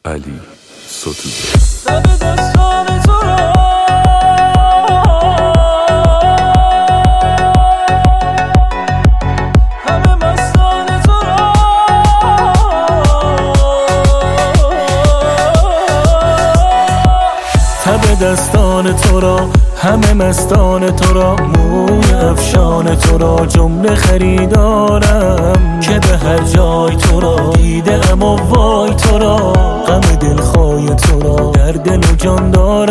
علی ستوده. لب دستان تو را همه مستان تو را تب دستان تو را همه مستان تو را موی افشان تو را جمله خریدارم که به هر جای تو را دیده ام و وای تو را غم دلخواه تو را در دل و جان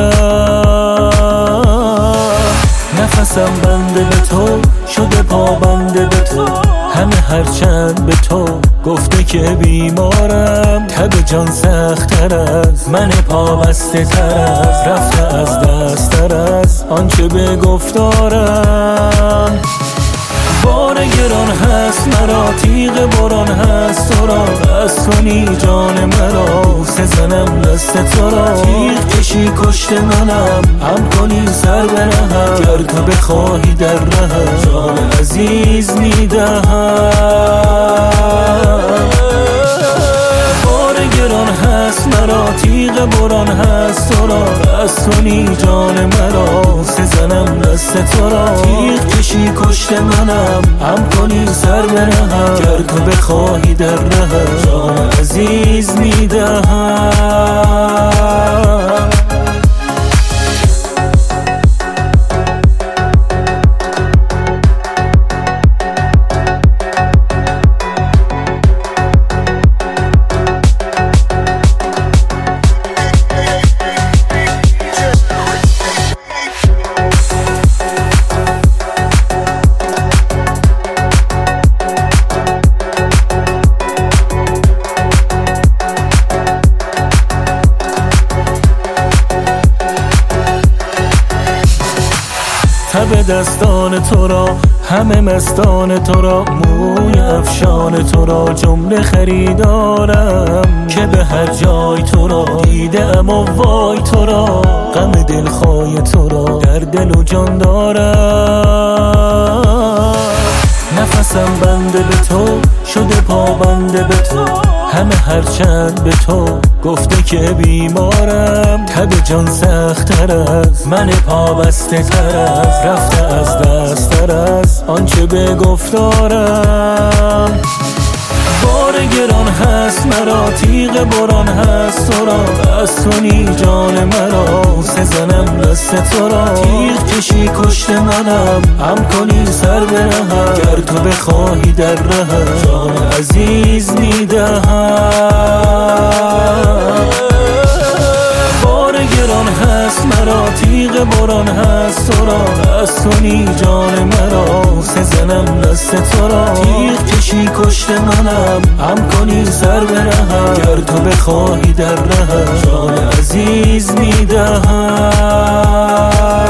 دارم نفسم بنده به تو شده پابنده به تو همه هرچند به تو گفته که بیمارم تب جان سخت‌تر از من پابسته تر از رفته از دست تر از آنچه به گفتارم بار گران هست مرا تیغ بران هست تو را بس کنی جان مرا بوسه زنم دست تو را تیغ کشی کشت منم هم کنی سر برهم گر تو بخواهی در رهم جان عزیز میدهم بار گران هست مرا تیغ بران هست تو را بس کنی جان مرا بوسه زنم دست تو را تیغ کشی کشت منم هم کنی سر برهم گر تو بخواهی در رهم جان عزیز میدهم تب دستان تو را همه مستان تو را موی افشان تو را جمله خریدارم که به هر جای تو را دیده ام و وای تو را غم دلخواه تو را در دل و جان دارم نفسم بنده به تو شده پابنده به تو همه هرچند به تو گفته که بیمارم تب جان سخت‌تر از من پابسته تر از رفته از دست تر از آنچه به گفتارم بار گران هست مرا تیغ بران هست تو را بس کنی جان مرا بوسه زنم دست تو را تیغ کشی کشت منم هم کنی سر برهم گر تو بخواهی در رهم جان عزیز میدهم بار گران هست مرا تیغ بران هست تو را بس کنی جان مرا بوسه زنم دست تو را تیغ کشی کشت منم هم کنی سر برهم گر تو بخواهی در رهم جان عزیز میدهم